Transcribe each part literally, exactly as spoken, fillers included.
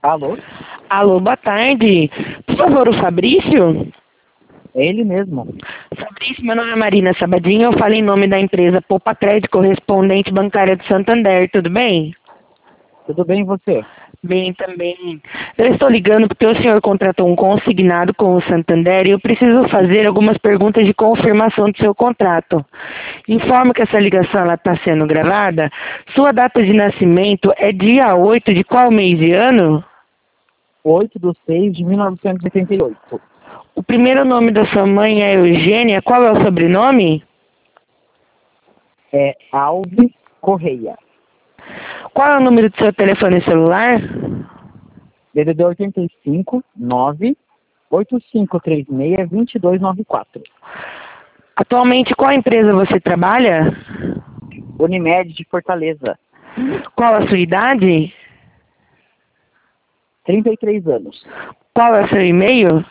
Alô? Alô, boa tarde. Por favor, o Fabrício? É ele mesmo. Fabrício, meu nome é Marina Sabadinho, eu falo em nome da empresa Poupa Crédito, correspondente bancária do Santander, tudo bem? Tudo bem e você? Bem também. Eu estou ligando porque o senhor contratou um consignado com o Santander e eu preciso fazer algumas perguntas de confirmação do seu contrato. Informo que essa ligação está sendo gravada. Sua data de nascimento é dia oito de qual mês e ano? oito de seis de mil novecentos e oitenta e oito. O primeiro nome da sua mãe é Eugênia, qual é o sobrenome? É Alves Correia. Qual é o número do seu telefone celular? D D D oitenta e cinco, nove, oito cinco três seis, dois dois nove quatro. Atualmente, qual empresa você trabalha? Unimed de Fortaleza. Qual a sua idade? trinta e três anos. Qual é o seu e-mail?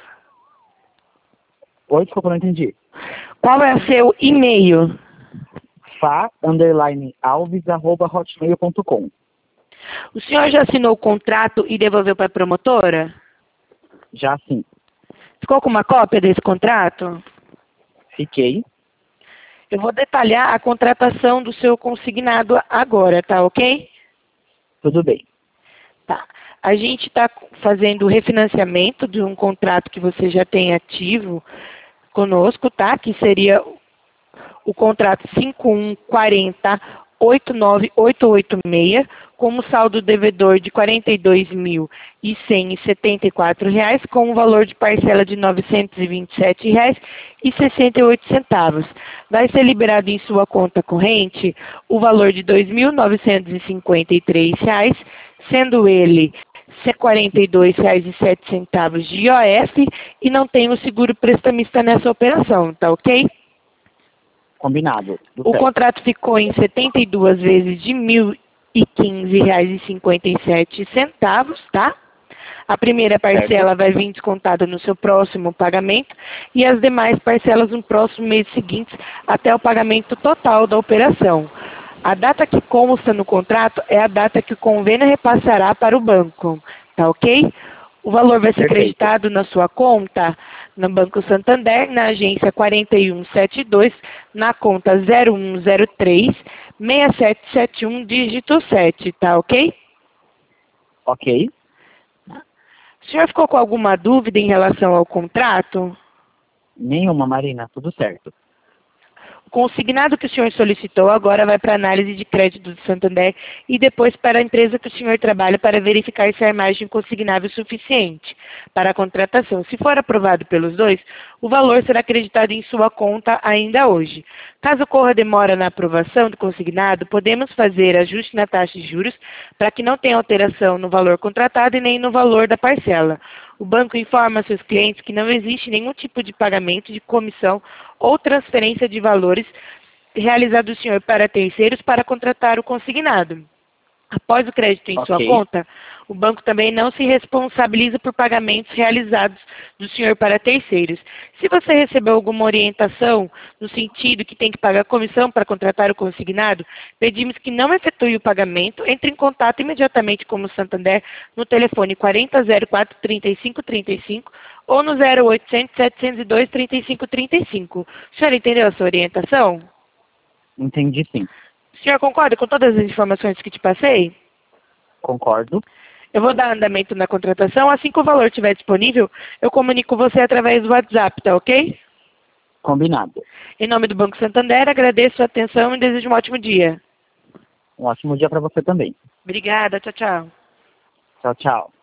Oi, desculpa, não entendi. Qual é o seu e-mail? Fa, underline, alves, arroba, hotmail ponto com. O senhor já assinou o contrato e devolveu para a promotora? Já sim. Ficou com uma cópia desse contrato? Fiquei. Eu vou detalhar a contratação do seu consignado agora, tá ok? Tudo bem. Tá. A gente está fazendo o refinanciamento de um contrato que você já tem ativo conosco, tá? Que seria o contrato cinco um quatro zero oito nove oito oito seis, com um saldo devedor de quarenta e dois mil cem e setenta e quatro reais, com um valor de parcela de novecentos e vinte e sete reais e sessenta e oito centavos. Vai ser liberado em sua conta corrente o valor de dois mil novecentos e cinquenta e três reais, sendo ele quarenta e dois reais e sete centavos de I O F e não tem o seguro prestamista nessa operação, tá ok? Combinado. Tudo O certo. contrato ficou em setenta e duas vezes de mil e quinze reais e cinquenta e sete centavos, tá? A primeira parcela Certo. vai vir descontada no seu próximo pagamento e as demais parcelas no próximo mês seguinte até o pagamento total da operação. A data que consta no contrato é a data que o convênio repassará para o banco, tá ok? O valor vai ser Perfeito. acreditado na sua conta no Banco Santander, na agência quatro um sete dois, na conta zero um zero três, seis sete sete um, dígito sete, tá ok? Ok. O senhor ficou com alguma dúvida em relação ao contrato? Nenhuma, Marina. Tudo certo. O consignado que o senhor solicitou agora vai para a análise de crédito do Santander e depois para a empresa que o senhor trabalha para verificar se a margem consignável é suficiente para a contratação. Se for aprovado pelos dois, o valor será acreditado em sua conta ainda hoje. Caso ocorra demora na aprovação do consignado, podemos fazer ajuste na taxa de juros para que não tenha alteração no valor contratado e nem no valor da parcela. O banco informa seus clientes que não existe nenhum tipo de pagamento de comissão ou transferência de valores realizado do senhor para terceiros para contratar o consignado. Após o crédito em sua Ok. conta, o banco também não se responsabiliza por pagamentos realizados do senhor para terceiros. Se você recebeu alguma orientação no sentido que tem que pagar comissão para contratar o consignado, pedimos que não efetue o pagamento, entre em contato imediatamente com o Santander no telefone quarenta zero quatro, trinta e cinco trinta e cinco ou no zero oitocentos, setecentos e dois, trinta e cinco trinta e cinco. O senhor entendeu a sua orientação? Entendi sim. O senhor concorda com todas as informações que te passei? Concordo. Eu vou dar andamento na contratação. Assim que o valor estiver disponível, eu comunico você através do WhatsApp, tá ok? Combinado. Em nome do Banco Santander, agradeço a atenção e desejo um ótimo dia. Um ótimo dia para você também. Obrigada, tchau, tchau. Tchau, tchau.